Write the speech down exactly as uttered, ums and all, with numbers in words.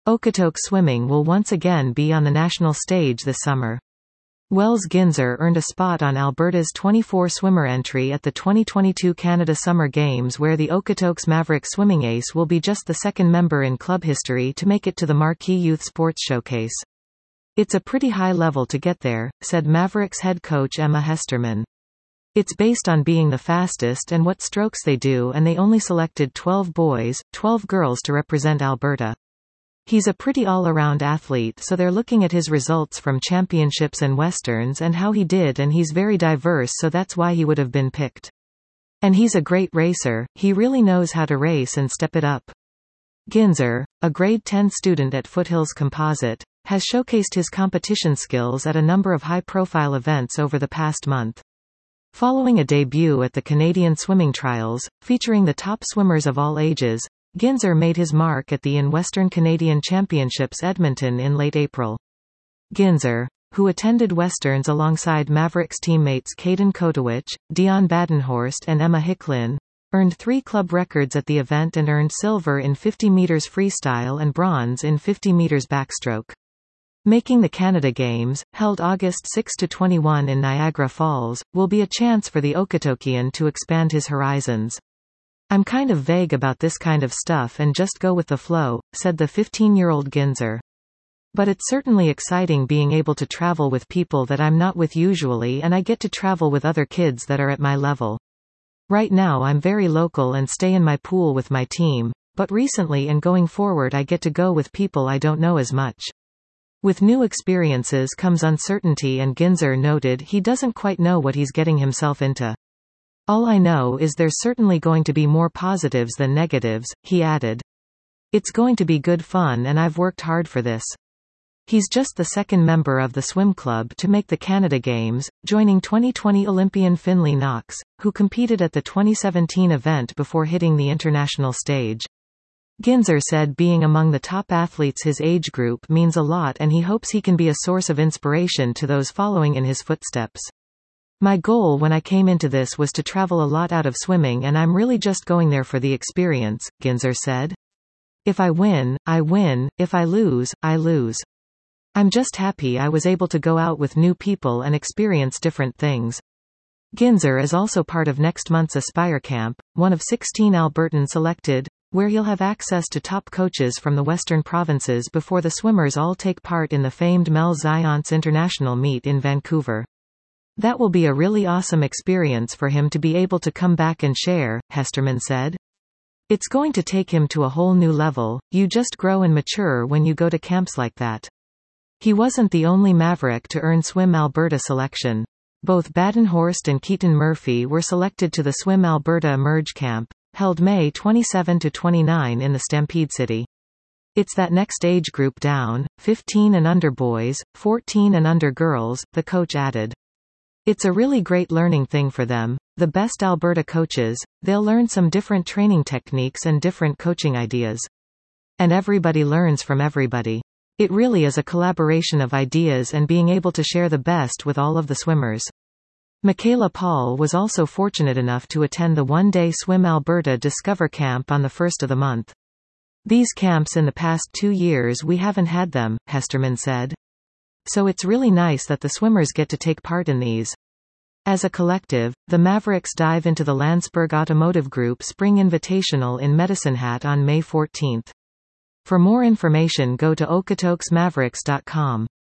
Okotoks swimming will once again be on the national stage this summer. Wells Ginzer earned a spot on Alberta's twenty-four swimmer entry at the twenty twenty-two Canada Summer Games, where the Okotoks Maverick swimming ace will be just the second member in club history to make it to the Marquee Youth Sports Showcase. "It's a pretty high level to get there," said Mavericks head coach Emma Hesterman. "It's based on being the fastest and what strokes they do, and they only selected twelve boys, twelve girls to represent Alberta. He's a pretty all-around athlete, so they're looking at his results from championships and westerns and how he did, and he's very diverse, so that's why he would have been picked. And he's a great racer, he really knows how to race and step it up." Ginzer, a grade ten student at Foothills Composite, has showcased his competition skills at a number of high-profile events over the past month. Following a debut at the Canadian Swimming Trials, featuring the top swimmers of all ages, Ginzer made his mark at the in Western Canadian Championships Edmonton in late April. Ginzer, who attended Westerns alongside Mavericks teammates Caden Kotowich, Dion Badenhorst and Emma Hicklin, earned three club records at the event and earned silver in fifty meters freestyle and bronze in fifty meters backstroke. Making the Canada Games, held August sixth to twenty-first in Niagara Falls, will be a chance for the Okotokian to expand his horizons. "I'm kind of vague about this kind of stuff and just go with the flow," said the fifteen-year-old Ginzer. "But it's certainly exciting being able to travel with people that I'm not with usually, and I get to travel with other kids that are at my level. Right now I'm very local and stay in my pool with my team, but recently and going forward I get to go with people I don't know as much. With new experiences comes uncertainty," and Ginzer noted he doesn't quite know what he's getting himself into. "All I know is there's certainly going to be more positives than negatives," he added. "It's going to be good fun and I've worked hard for this." He's just the second member of the swim club to make the Canada Games, joining twenty twenty Olympian Finley Knox, who competed at the twenty seventeen event before hitting the international stage. Ginzer said being among the top athletes his age group means a lot, and he hopes he can be a source of inspiration to those following in his footsteps. "My goal when I came into this was to travel a lot out of swimming, and I'm really just going there for the experience," Ginzer said. "If I win, I win, if I lose, I lose. I'm just happy I was able to go out with new people and experience different things." Ginzer is also part of next month's Aspire Camp, one of sixteen Albertans selected, where he'll have access to top coaches from the Western provinces before the swimmers all take part in the famed Mel Zions International Meet in Vancouver. "That will be a really awesome experience for him to be able to come back and share," Hesterman said. "It's going to take him to a whole new level. You just grow and mature when you go to camps like that." He wasn't the only Maverick to earn Swim Alberta selection. Both Badenhorst and Keaton Murphy were selected to the Swim Alberta Emerge Camp, held May twenty-seventh to twenty-ninth in the Stampede City. "It's that next age group down, fifteen and under boys, fourteen and under girls," the coach added. "It's a really great learning thing for them. The best Alberta coaches, they'll learn some different training techniques and different coaching ideas. And everybody learns from everybody. It really is a collaboration of ideas and being able to share the best with all of the swimmers." Michaela Paul was also fortunate enough to attend the one-day Swim Alberta Discover Camp on the first of the month. "These camps in the past two years we haven't had them," Hesterman said. "So it's really nice that the swimmers get to take part in these." As a collective, the Mavericks dive into the Landsberg Automotive Group Spring Invitational in Medicine Hat on May fourteenth. For more information go to okotoks mavericks dot com.